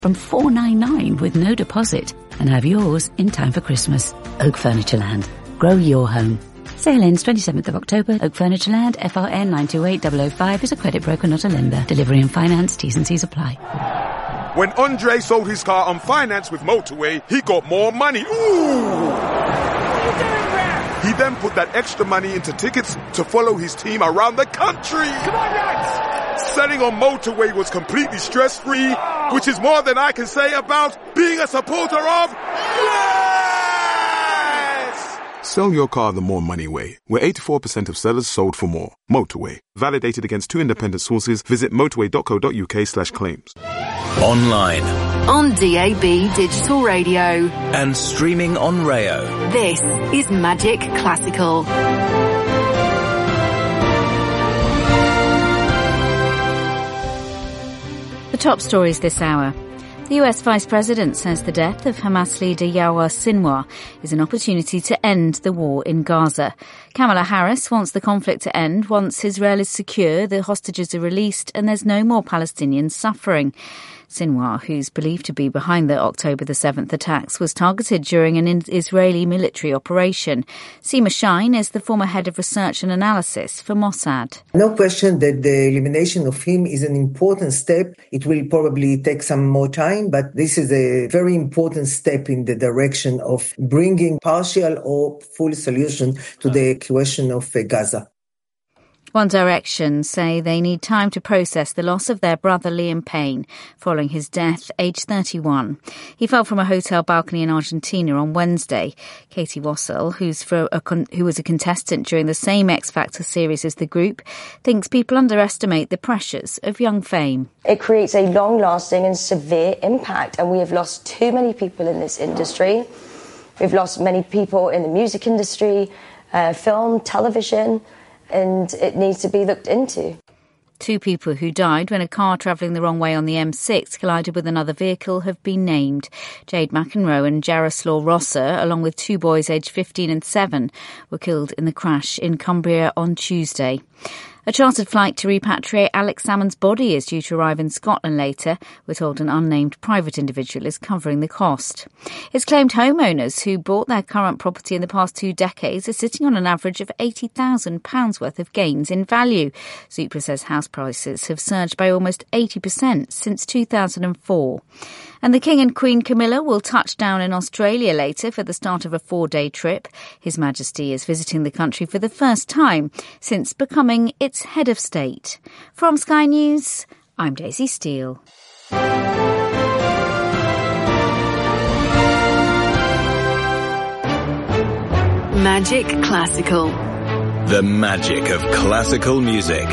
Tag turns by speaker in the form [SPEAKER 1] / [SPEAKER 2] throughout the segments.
[SPEAKER 1] from $499 with no deposit and have yours in time for Christmas. Oak Furnitureland. Grow your home. Sale ends 27th of October. Oak Furnitureland, FRN 928005 is a credit broker, not a lender. Delivery and finance, T's and C's apply.
[SPEAKER 2] When Andre sold his car on finance with Motorway, he got more money. Ooh!
[SPEAKER 3] What are you doing there?
[SPEAKER 2] He then put that extra money into tickets to follow his team around the country.
[SPEAKER 3] Come on, lads!
[SPEAKER 2] Selling on Motorway was completely stress-free, which is more than I can say about being a supporter of Yes! Sell your car the more money way, where 84% of sellers sold for more. Motorway. Validated against 2 independent sources. Visit motorway.co.uk/claims.
[SPEAKER 4] Online.
[SPEAKER 5] On DAB Digital Radio.
[SPEAKER 4] And streaming on Rayo.
[SPEAKER 5] This is Magic Classical.
[SPEAKER 6] The top stories this hour. The US Vice President says the death of Hamas leader Yahya Sinwar is an opportunity to end the war in Gaza. Kamala Harris wants the conflict to end once Israel is secure, the hostages are released and there's no more Palestinian suffering. Sinwar, who's believed to be behind the October the 7th attacks, was targeted during an Israeli military operation. Seema Shine is the former head of research and analysis for Mossad.
[SPEAKER 7] No question that the elimination of him is an important step. It will probably take some more time, but this is a very important step in the direction of bringing partial or full solution to the question of Gaza.
[SPEAKER 6] One Direction say they need time to process the loss of their brother Liam Payne following his death, aged 31. He fell from a hotel balcony in Argentina on Wednesday. Katie Wassell, who was a contestant during the same X Factor series as the group, thinks people underestimate the pressures of young fame.
[SPEAKER 8] It creates a long-lasting and severe impact, and we have lost too many people in this industry. We've lost many people in the music industry, film, television, and it needs to be looked into.
[SPEAKER 6] 2 people who died when a car travelling the wrong way on the M6 collided with another vehicle have been named. Jade McEnroe and Jaroslaw Rosser, along with 2 boys aged 15 and 7, were killed in the crash in Cumbria on Tuesday. A chartered flight to repatriate Alex Salmond's body is due to arrive in Scotland later. We're told an unnamed private individual is covering the cost. It's claimed homeowners who bought their current property in the past 2 decades are sitting on an average of £80,000 worth of gains in value. Zoopla says house prices have surged by almost 80% since 2004. And the King and Queen Camilla will touch down in Australia later for the start of a 4-day trip. His Majesty is visiting the country for the first time since becoming its head of state. From Sky News, I'm Daisy Steele.
[SPEAKER 5] Magic Classical.
[SPEAKER 4] The magic of classical music.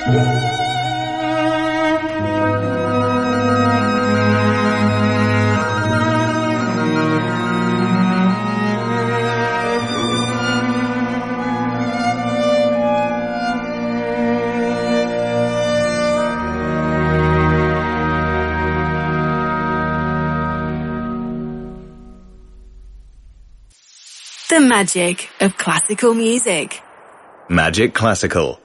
[SPEAKER 5] The magic of classical music.
[SPEAKER 4] Magic Classical.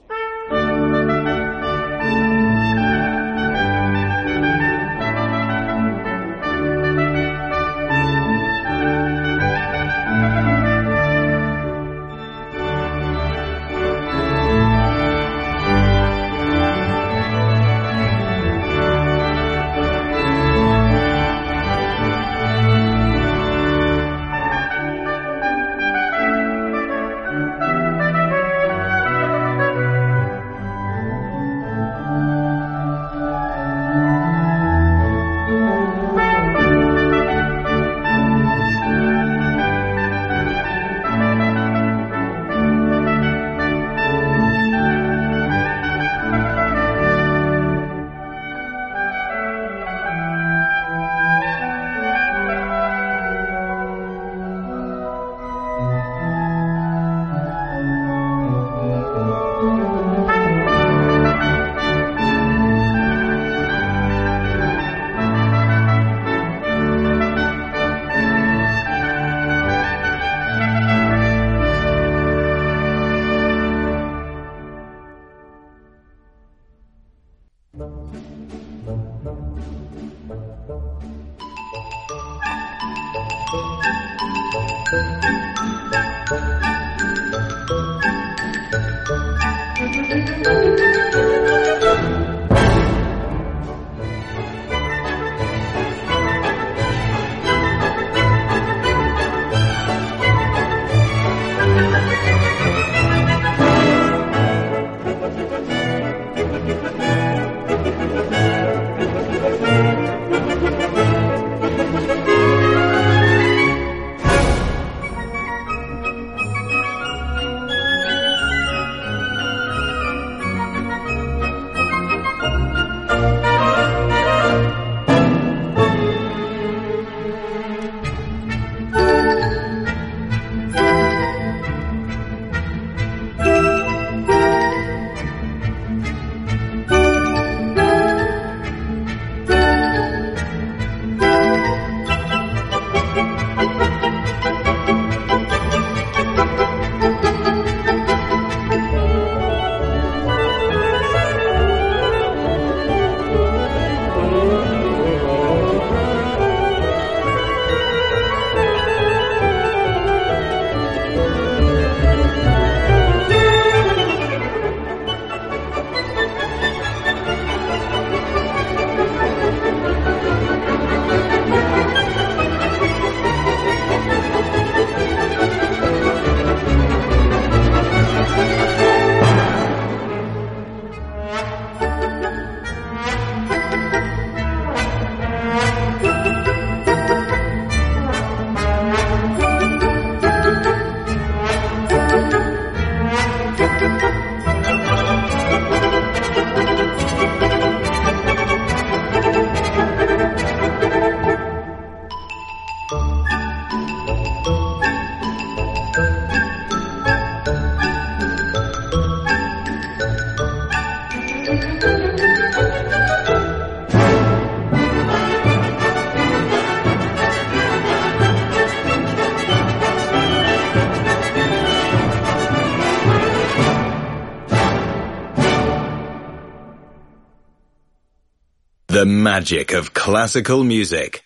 [SPEAKER 4] The magic of classical music.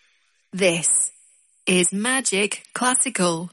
[SPEAKER 5] This is Magic Classical.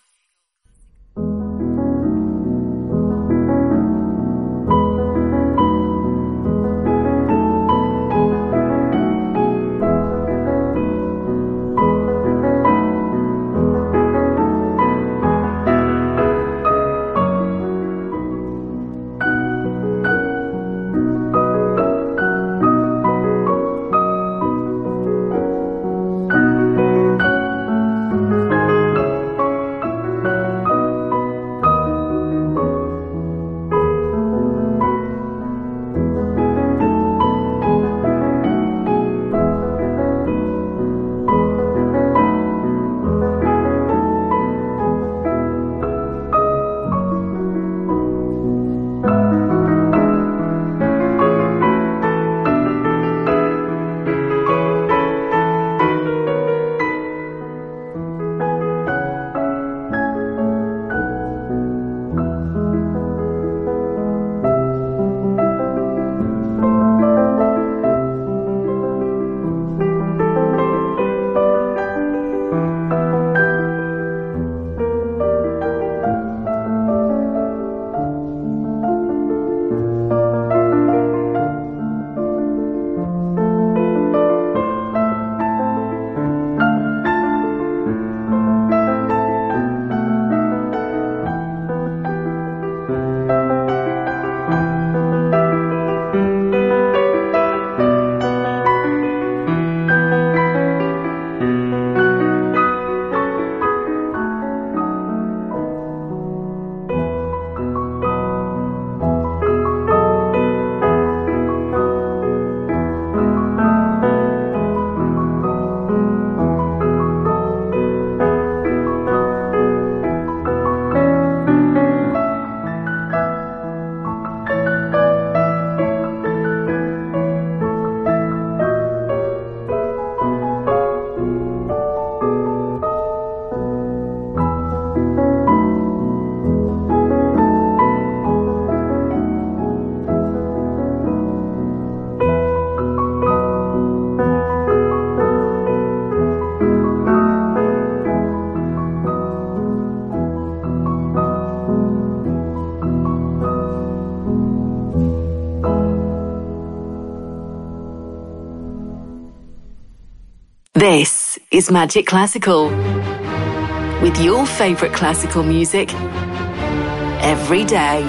[SPEAKER 5] This is Magic Classical. With your favourite classical music every day.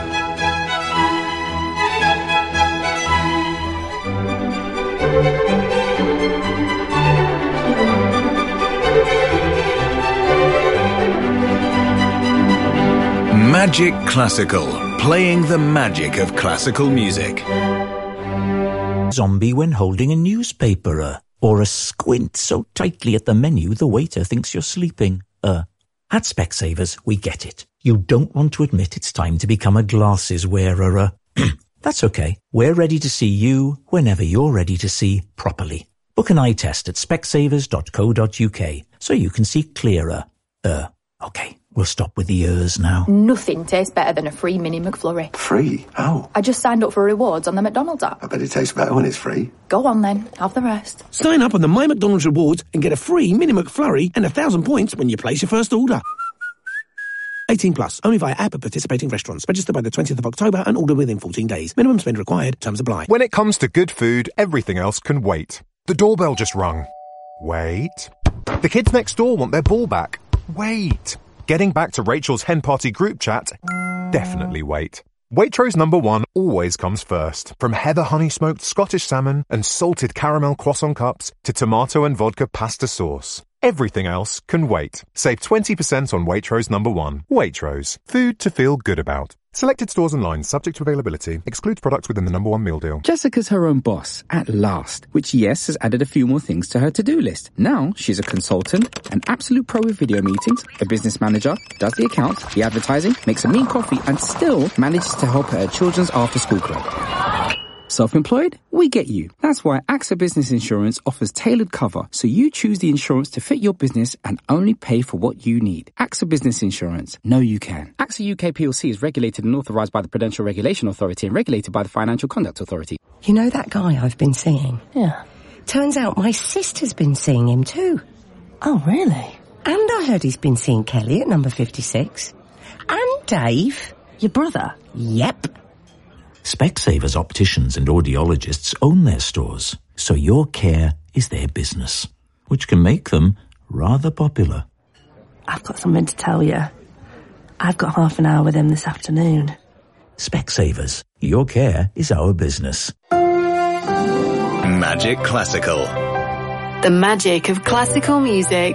[SPEAKER 4] Magic Classical, playing the magic of classical music.
[SPEAKER 9] Zombie when holding a newspaper, or a squint so tightly at the menu the waiter thinks you're sleeping. At Specsavers, we get it. You don't want to admit it's time to become a glasses wearer. That's okay. We're ready to see you whenever you're ready to see properly. Book an eye test at specsavers.co.uk so you can see clearer. Okay, we'll stop with the now.
[SPEAKER 10] Nothing tastes better than a free Mini McFlurry.
[SPEAKER 11] Free? How?
[SPEAKER 10] I just signed up for rewards on the McDonald's app.
[SPEAKER 11] I bet it tastes better when it's free.
[SPEAKER 10] Go on then, have the rest.
[SPEAKER 12] Sign up on the My McDonald's Rewards and get a free Mini McFlurry and 1,000 points when you place your first order. 18 plus, only via app at participating restaurants. Register by the 20th of October and order within 14 days. Minimum spend required. Terms apply.
[SPEAKER 13] When it comes to good food, everything else can wait. The doorbell just rung. Wait. The kids next door want their ball back. Wait. Getting back to Rachel's hen party group chat. Definitely wait. Waitrose #1 always comes first. From heather honey smoked Scottish salmon and salted caramel croissant cups to tomato and vodka pasta sauce. Everything else can wait. Save 20% on Waitrose #1. Waitrose. Food to feel good about. Selected stores and lines subject to availability. Excludes products within the #1 meal deal.
[SPEAKER 14] Jessica's her own boss, at last, which, yes, has added a few more things to her to-do list. Now, she's a consultant, an absolute pro with video meetings, a business manager, does the accounts, the advertising, makes a mean coffee, and still manages to help her children's after-school club. Self-employed? We get you. That's why AXA Business Insurance offers tailored cover, so you choose the insurance to fit your business and only pay for what you need. AXA Business Insurance. Know you can. AXA UK PLC is regulated and authorised by the Prudential Regulation Authority and regulated by the Financial Conduct Authority.
[SPEAKER 15] You know that guy I've been seeing?
[SPEAKER 10] Yeah.
[SPEAKER 15] Turns out my sister's been seeing him too.
[SPEAKER 10] Oh, really?
[SPEAKER 15] And I heard he's been seeing Kelly at number 56. And Dave.
[SPEAKER 10] Your brother?
[SPEAKER 15] Yep.
[SPEAKER 9] Specsavers opticians and audiologists own their stores, so your care is their business, which can make them rather popular.
[SPEAKER 10] I've got something to tell you. I've got half an hour with him this afternoon.
[SPEAKER 9] Specsavers, your care is our business.
[SPEAKER 4] Magic Classical.
[SPEAKER 5] The magic of classical music.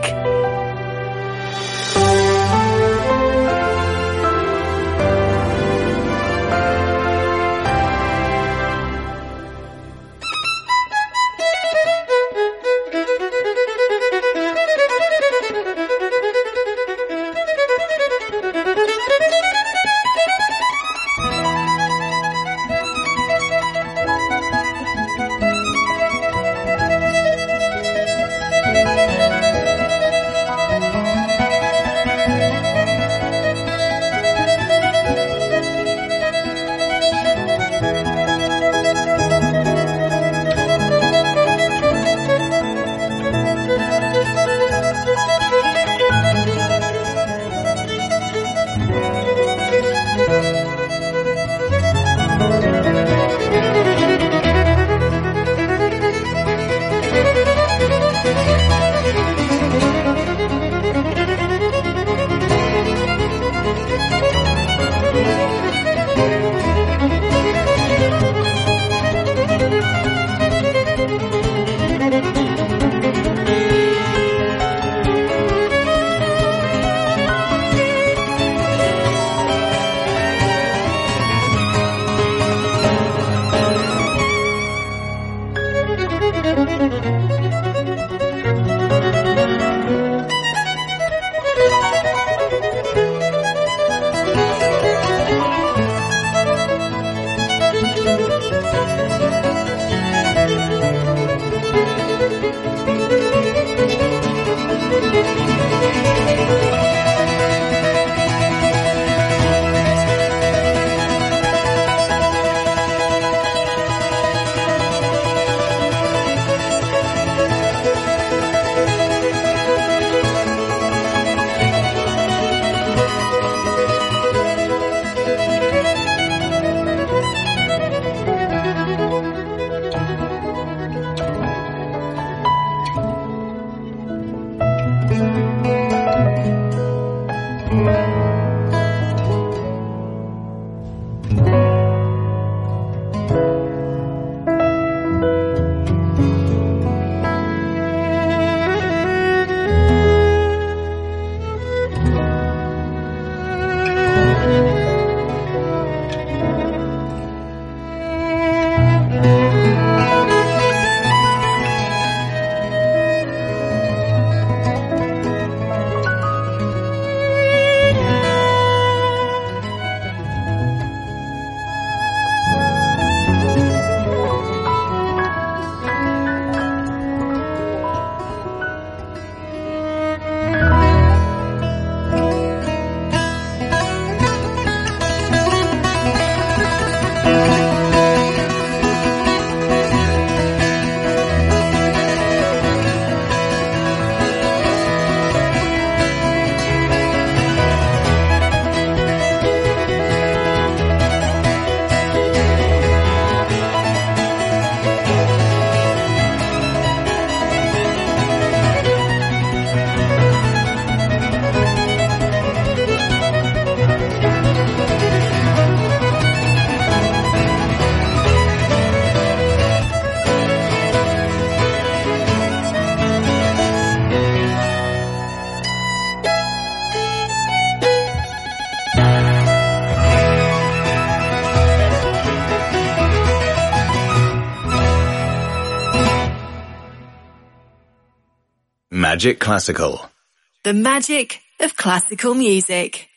[SPEAKER 4] Magic Classical.
[SPEAKER 5] The magic of classical music.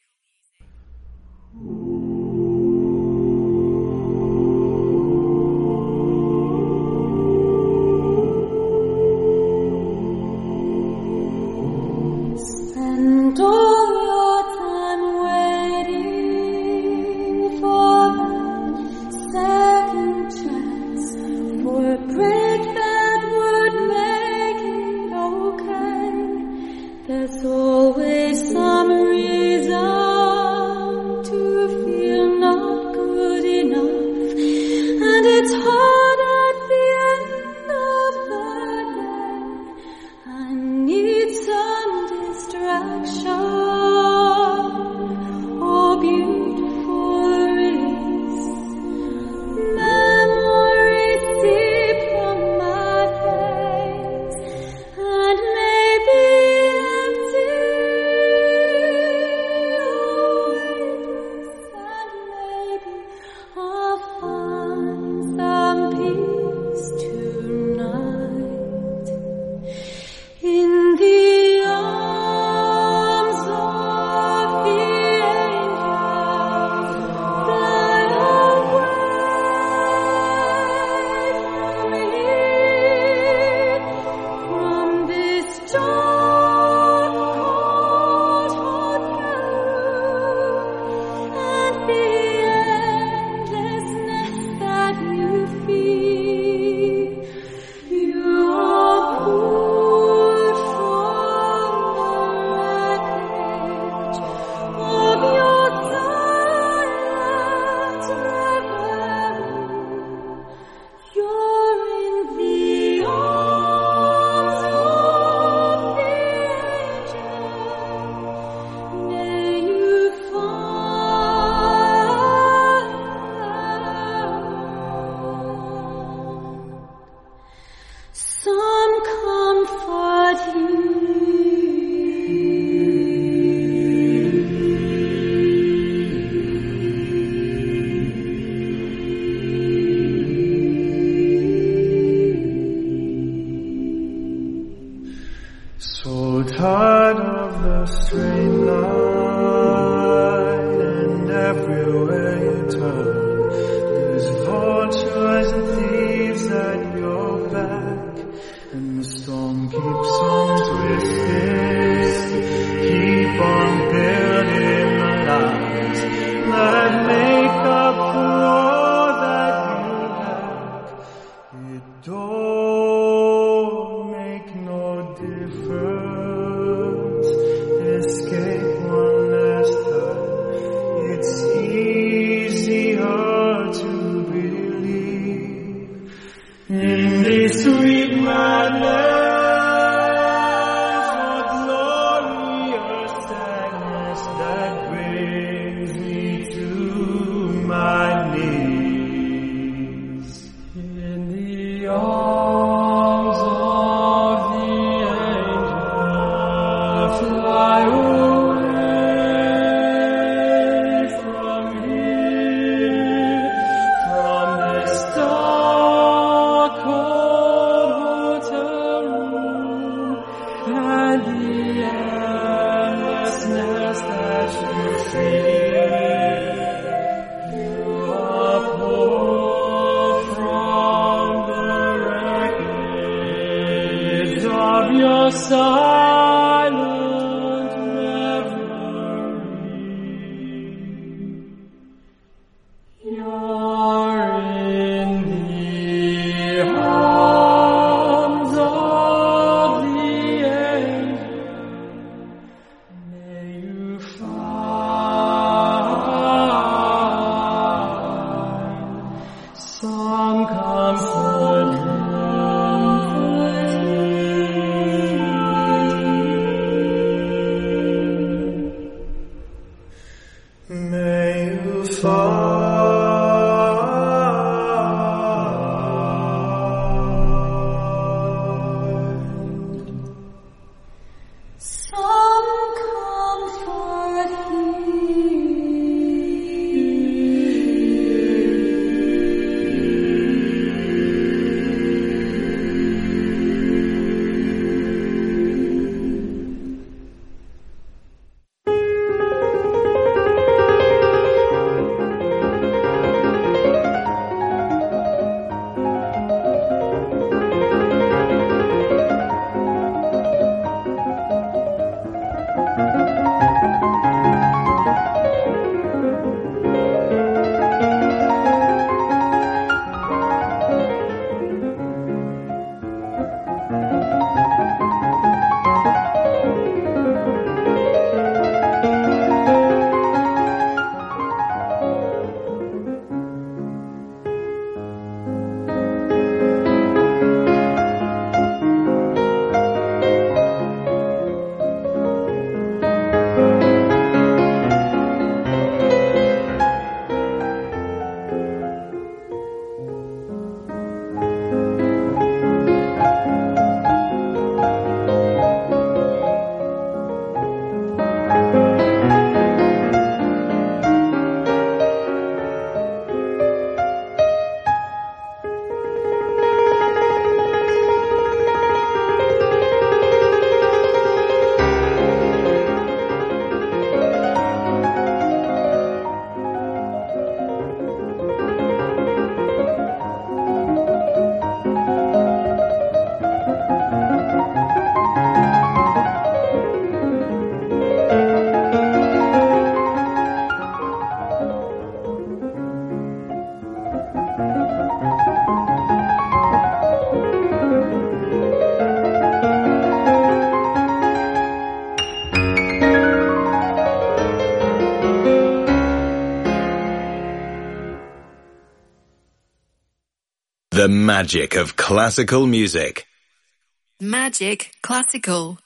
[SPEAKER 16] Spend all your time waiting for that second chance, for a break that would make it okay. There's always some reason to feel not good enough, and it's hard at the end of the day. I need some distraction or beautiful release. Memories deep from my face and maybe empty, and maybe I'll find some peace tonight in the arms of the angels. Fly away from here, from this dark, cold hotel, and the endlessness that you feel. You are pulled from the wreckage of your silent reverie. You're in the arms of the angel. May you find some comfort
[SPEAKER 17] So tired of the straight line, and everywhere you turn, there's vultures and thieves at your back, and the storm keeps on twisting, keep on building the lies that make up for all that you lack. It don't make no difference. Escape one last time. It's easier to believe in this sweet madness or glorious sadness that brings me to my knees. In the arms of the angel, fly away from here, from this dark, cold hotel room, and the endlessness that you feel. You are pulled from the wreckage of your silent reverie. You're in the arms of the angel. May you find some comfort. May you find
[SPEAKER 16] some comfort here.
[SPEAKER 4] The magic of classical music.
[SPEAKER 5] Magic Classical.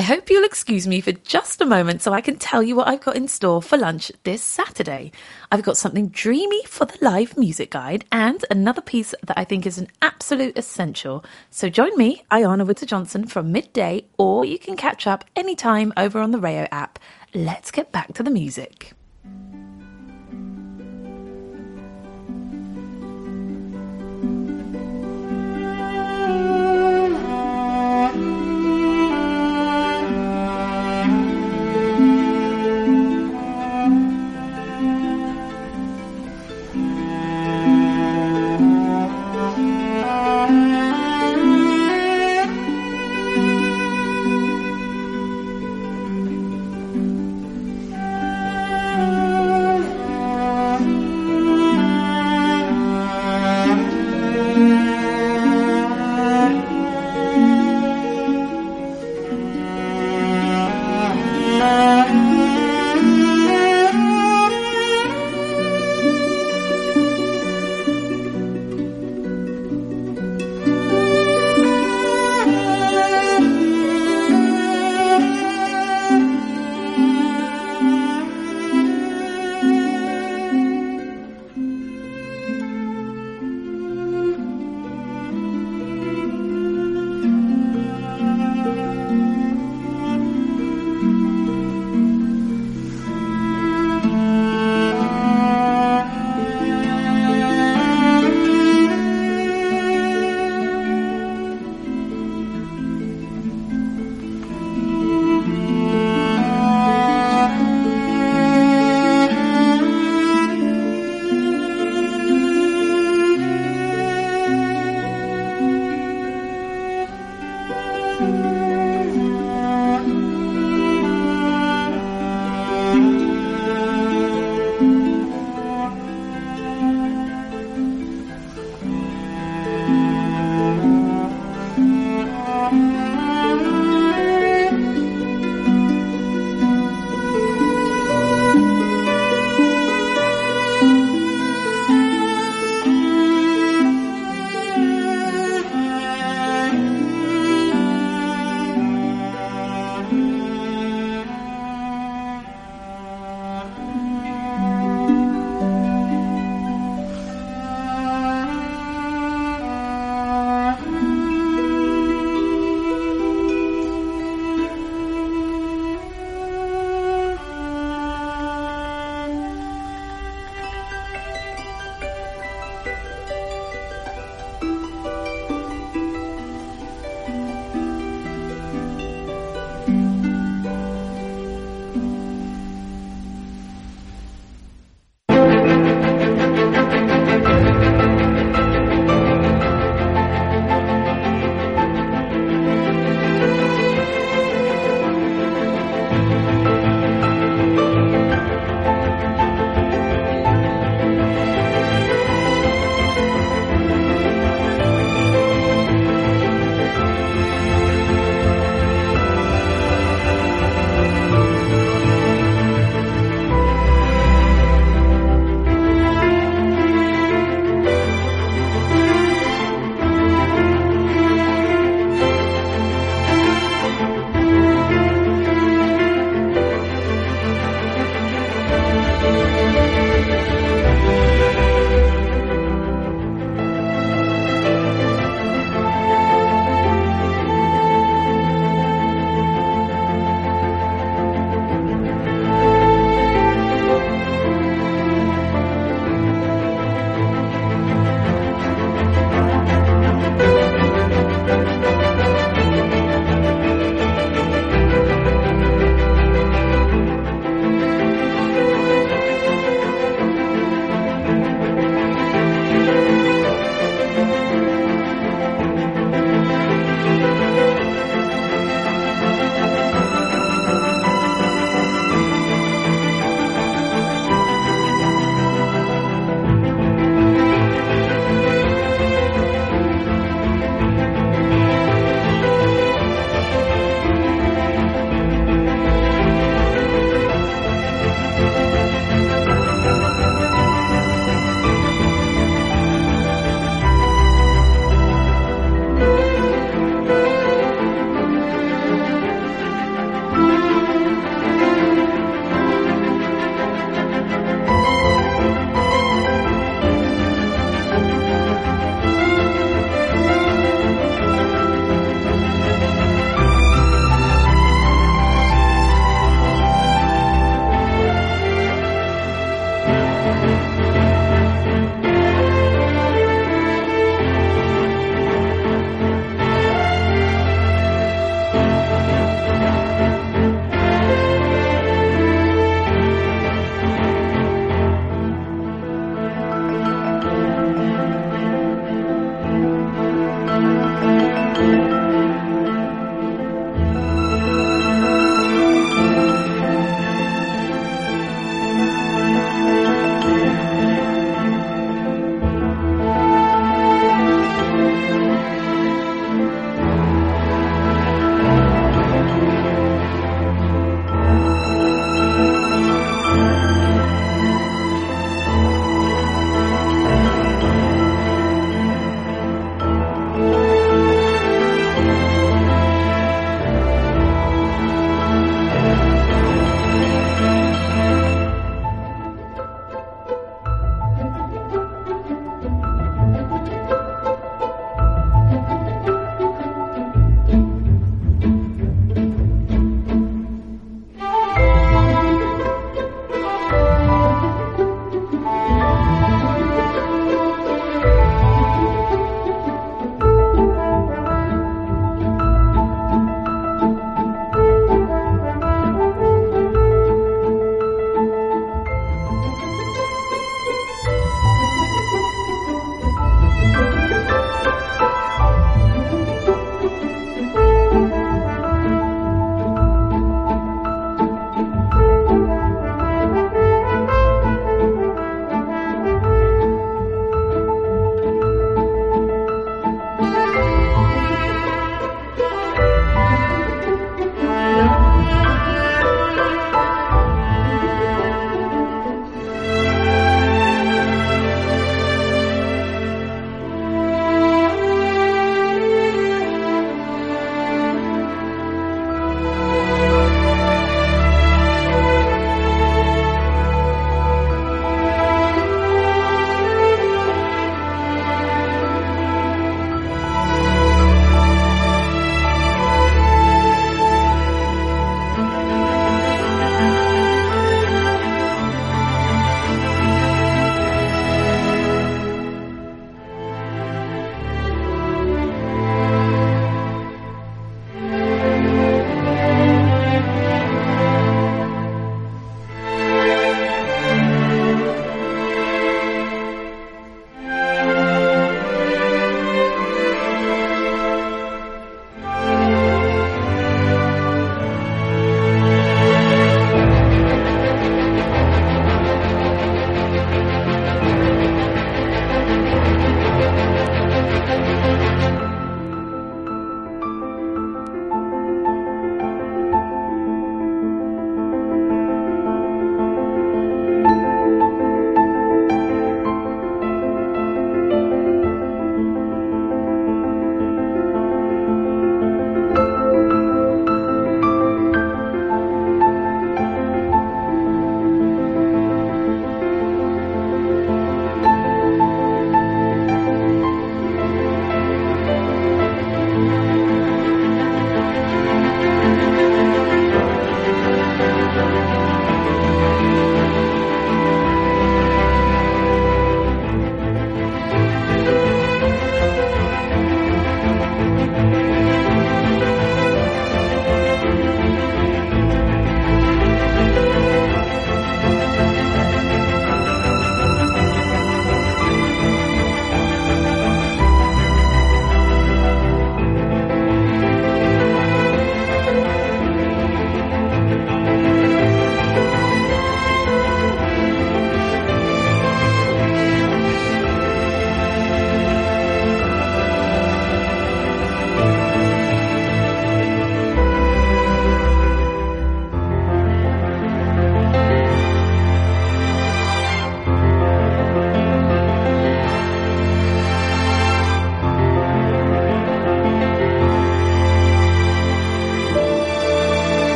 [SPEAKER 18] I hope you'll excuse me for just a moment so I can tell you what I've got in store for lunch this Saturday. I've got something dreamy for the live music guide and another piece that I think is an absolute essential. So join me, Ayana Winter-Johnson, from midday, or you can catch up anytime over on the Rayo app. Let's get back to the music.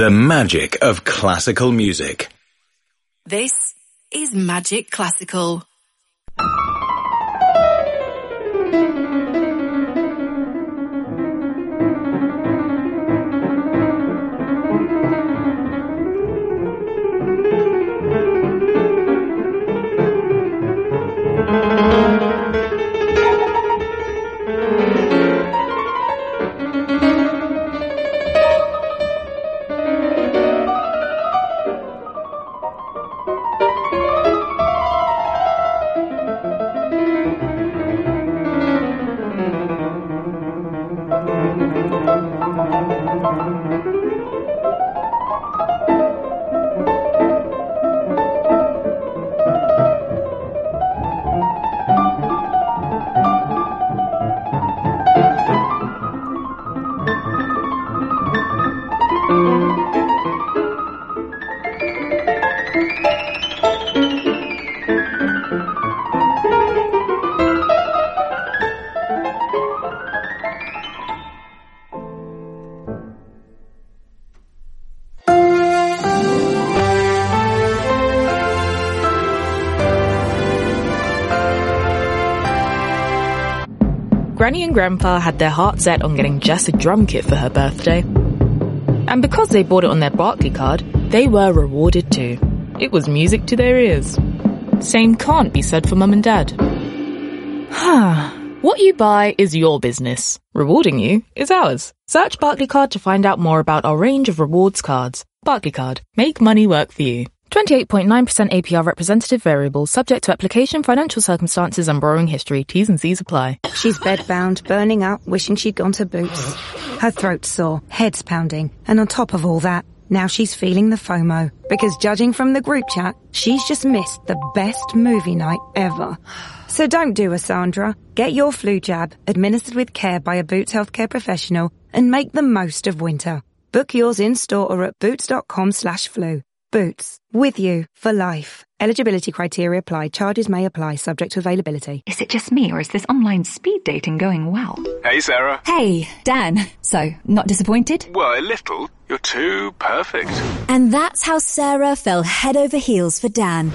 [SPEAKER 4] The magic of classical music.
[SPEAKER 5] This is Magic Classical.
[SPEAKER 19] Granny and Grandpa had their heart set on getting Jess a drum kit for her birthday. And because they bought it on their Barclaycard, they were rewarded too. It was music to their ears. Same can't be said for Mum and Dad. What you buy is your business. Rewarding you is ours. Search Barclaycard to find out more about our range of rewards cards. Barclaycard. Make money work for you. 28.9% APR representative variable, subject to application, financial circumstances and borrowing history. T's and C's apply.
[SPEAKER 20] She's bedbound, burning up, wishing she'd gone to Boots. Her throat's sore, head's pounding, and on top of all that, now she's feeling the FOMO. Because judging from the group chat, she's just missed the best movie night ever. So don't do a Sandra. Get your flu jab, administered with care by a Boots healthcare professional, and make the most of winter. Book yours in-store or at boots.com/flu. Boots. With you for life. Eligibility criteria apply. Charges may apply, subject to availability.
[SPEAKER 21] Is it just me, or is this online speed dating going well?
[SPEAKER 22] Hey, Sarah.
[SPEAKER 21] Hey, Dan. So, not disappointed?
[SPEAKER 22] Well, a little. You're too perfect.
[SPEAKER 21] And that's how Sarah fell head over heels for Dan.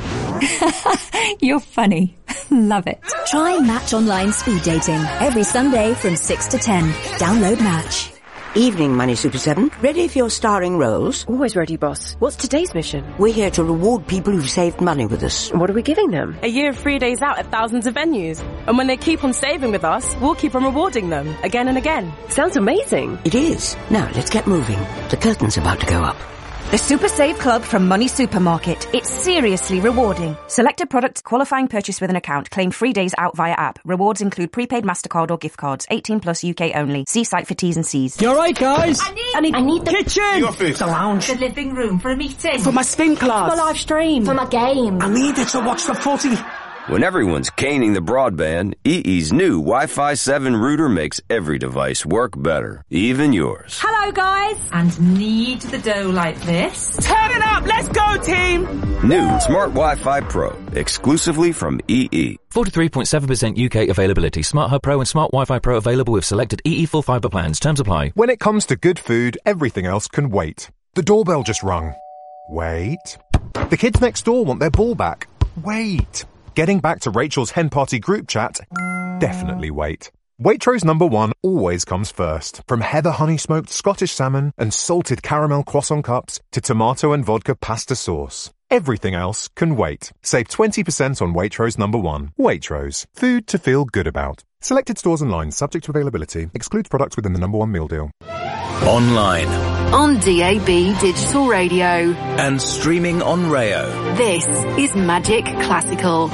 [SPEAKER 21] You're funny. Love it. Try Match Online Speed Dating. Every Sunday from 6 to 10. Download Match.
[SPEAKER 23] Evening, Money Super 7. Ready for your starring roles?
[SPEAKER 24] Always ready, boss. What's today's mission?
[SPEAKER 23] We're here to reward people who've saved money with us.
[SPEAKER 24] What are we giving them? A year of free days out at thousands of venues. And when they keep on saving with us, we'll keep on rewarding them again and again. Sounds amazing.
[SPEAKER 23] It is. Now, let's get moving. The curtain's about to go up.
[SPEAKER 25] The Super Save Club from Money Supermarket. It's seriously rewarding. Selected products, qualifying purchase with an account. Claim free days out via app. Rewards include prepaid MasterCard or gift cards. 18 plus UK only. See site for T's and C's.
[SPEAKER 26] You alright, guys?
[SPEAKER 25] I need the
[SPEAKER 26] kitchen!
[SPEAKER 22] The office.
[SPEAKER 26] The lounge.
[SPEAKER 25] The living room for a meeting.
[SPEAKER 26] For my spin class.
[SPEAKER 25] For my live stream.
[SPEAKER 24] For my game.
[SPEAKER 26] I need it to watch the footy.
[SPEAKER 27] When everyone's caning the broadband, EE's new Wi-Fi 7 router makes every device work better, even yours.
[SPEAKER 25] Hello, guys. And knead the dough like this.
[SPEAKER 26] Turn it up! Let's go, team!
[SPEAKER 27] New Smart Wi-Fi Pro, exclusively from EE.
[SPEAKER 28] 43.7% UK availability. Smart Hub Pro and Smart Wi-Fi Pro available with selected EE full fibre plans. Terms apply.
[SPEAKER 13] When it comes to good food, everything else can wait. The doorbell just rung. Wait. The kids next door want their ball back. Wait. Getting back to Rachel's hen party group chat? Definitely wait. Waitrose #1 always comes first. From heather honey smoked Scottish salmon and salted caramel croissant cups to tomato and vodka pasta sauce. Everything else can wait. Save 20% on Waitrose #1. Waitrose. Food to feel good about. Selected stores and lines subject to availability. Excludes products within the #1 meal deal.
[SPEAKER 4] Online.
[SPEAKER 5] On DAB Digital Radio.
[SPEAKER 4] And streaming on Rayo.
[SPEAKER 5] This is Magic Classical.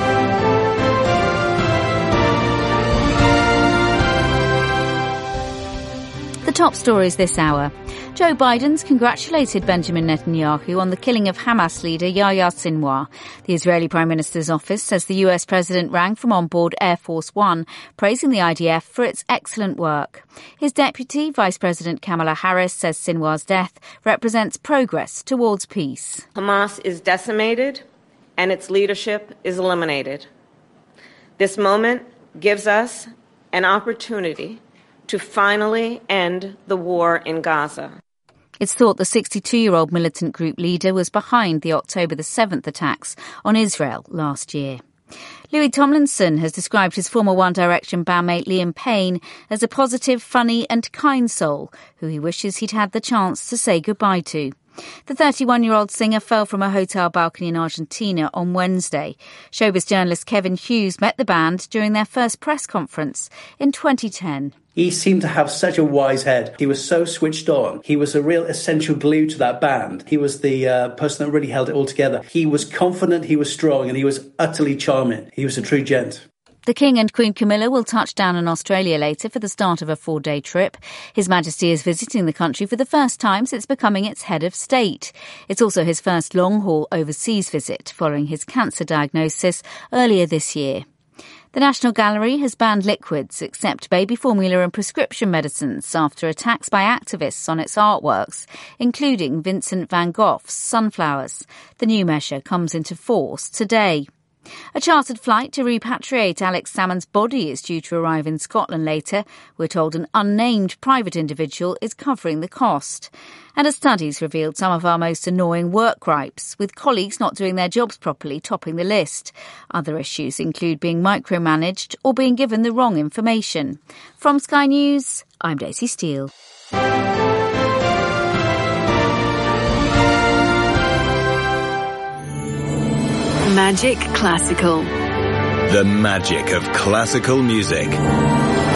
[SPEAKER 6] The top stories this hour. Joe Biden's congratulated Benjamin Netanyahu on the killing of Hamas leader Yahya Sinwar. The Israeli Prime Minister's office says the US president rang from on board Air Force One, praising the IDF for its excellent work. His deputy, Vice President Kamala Harris, says Sinwar's death represents progress towards peace.
[SPEAKER 29] Hamas is decimated and its leadership is eliminated. This moment gives us an opportunity to finally end the war in Gaza.
[SPEAKER 6] It's thought the 62-year-old militant group leader was behind the October the 7th attacks on Israel last year. Louis Tomlinson has described his former One Direction bandmate Liam Payne as a positive, funny and kind soul who he wishes he'd had the chance to say goodbye to. The 31-year-old singer fell from a hotel balcony in Argentina on Wednesday. Showbiz journalist Kevin Hughes met the band during their first press conference in 2010.
[SPEAKER 1] He seemed to have such a wise head. He was so switched on. He was a real essential glue to that band. He was the person that really held it all together. He was confident, he was strong, and he was utterly charming. He was a true gent.
[SPEAKER 6] The King and Queen Camilla will touch down in Australia later for the start of a 4-day trip. His Majesty is visiting the country for the first time since becoming its head of state. It's also his first long-haul overseas visit following his cancer diagnosis earlier this year. The National Gallery has banned liquids except baby formula and prescription medicines after attacks by activists on its artworks, including Vincent van Gogh's Sunflowers. The new measure comes into force today. A chartered flight to repatriate Alex Salmond's body is due to arrive in Scotland later. We're told an unnamed private individual is covering the cost. And a study's revealed some of our most annoying work gripes, with colleagues not doing their jobs properly topping the list. Other issues include being micromanaged or being given the wrong information. From Sky News, I'm Daisy Steele.
[SPEAKER 5] Magic Classical.
[SPEAKER 4] The magic of classical music.